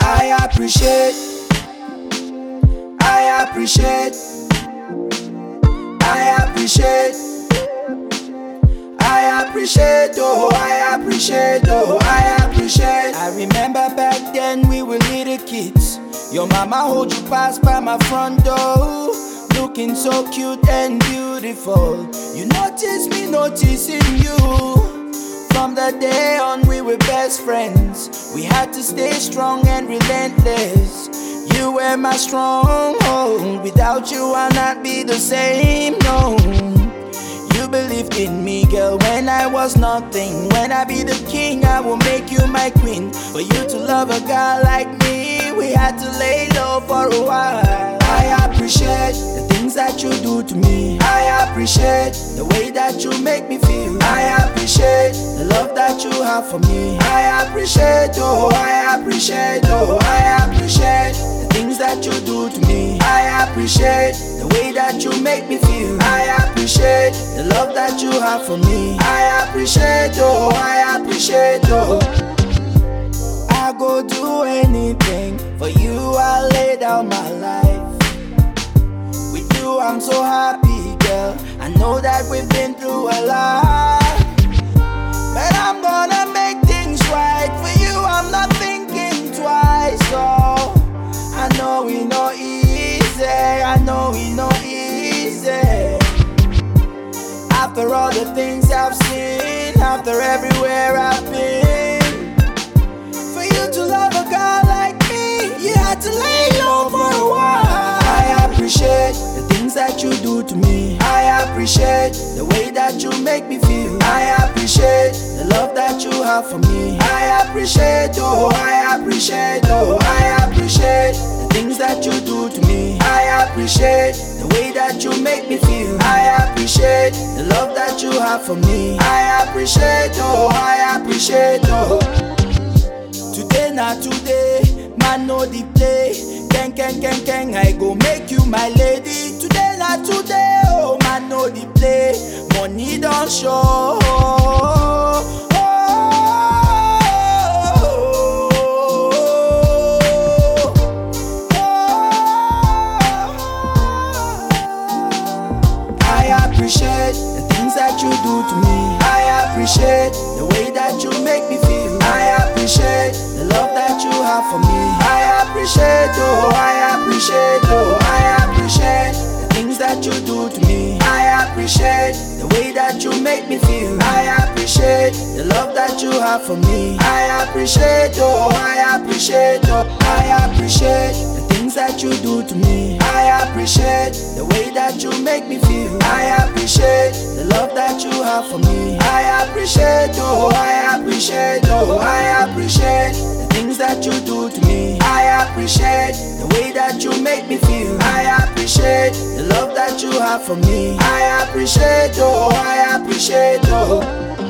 I appreciate, I appreciate, I appreciate, I appreciate, oh, I appreciate, oh, I appreciate. I remember back then we were little kids. Your mama hold you past by my front door, looking so cute and beautiful. You noticed me noticing you. From the day on we were best friends. We had to stay strong and relentless. You were my stronghold. Without you I'll not be the same, no. You believed in me, girl, when I was nothing. When I be the king, I will make you my queen. For you to love a girl like me, we had to lay low for a while. I appreciate the things that you do to me. I appreciate the way that you make me feel. I appreciate the love that you have for me. I appreciate, oh, I appreciate, oh, I appreciate the things that you do to me. I appreciate the way that you make me feel. I appreciate the love that you have for me. I appreciate, oh, I appreciate, oh. I go do anything for you, I lay down my life. With you I'm so happy, girl. I know that we've been through a lot, but I'm gonna make things right. For you I'm not thinking twice, oh. I know it no easy, I know it no easy. After all the things I've seen, after everywhere I've been, for you to love a girl like me, you had to lay low for a while. I appreciate the things that you do to me. I appreciate the way that you make me feel. I appreciate the love that you have for me. I appreciate, oh, I appreciate, oh, I appreciate the things that you do to me. I appreciate the way that you make me feel. I appreciate the love that you have for me. I appreciate, oh, I appreciate, oh. Today not today, man know the play. Ken, I go make you my lady. Today not today, oh, man know the play. Money don't show. I appreciate the things that you do to me. I appreciate the way that you make me feel. I appreciate the love that you have for me. I appreciate, oh, I appreciate, oh, I appreciate the things that you do to me. I appreciate the way that you make me feel. I appreciate the love that you have for me. I appreciate, oh, I appreciate, oh, I appreciate the things that you do to me. I appreciate the way that you make me feel. I appreciate the love that you have for me. I appreciate, oh, I appreciate, oh, I appreciate the things that you do to me. I appreciate the way that you make me feel. I appreciate the love that you have for me. I appreciate, oh, I appreciate, oh.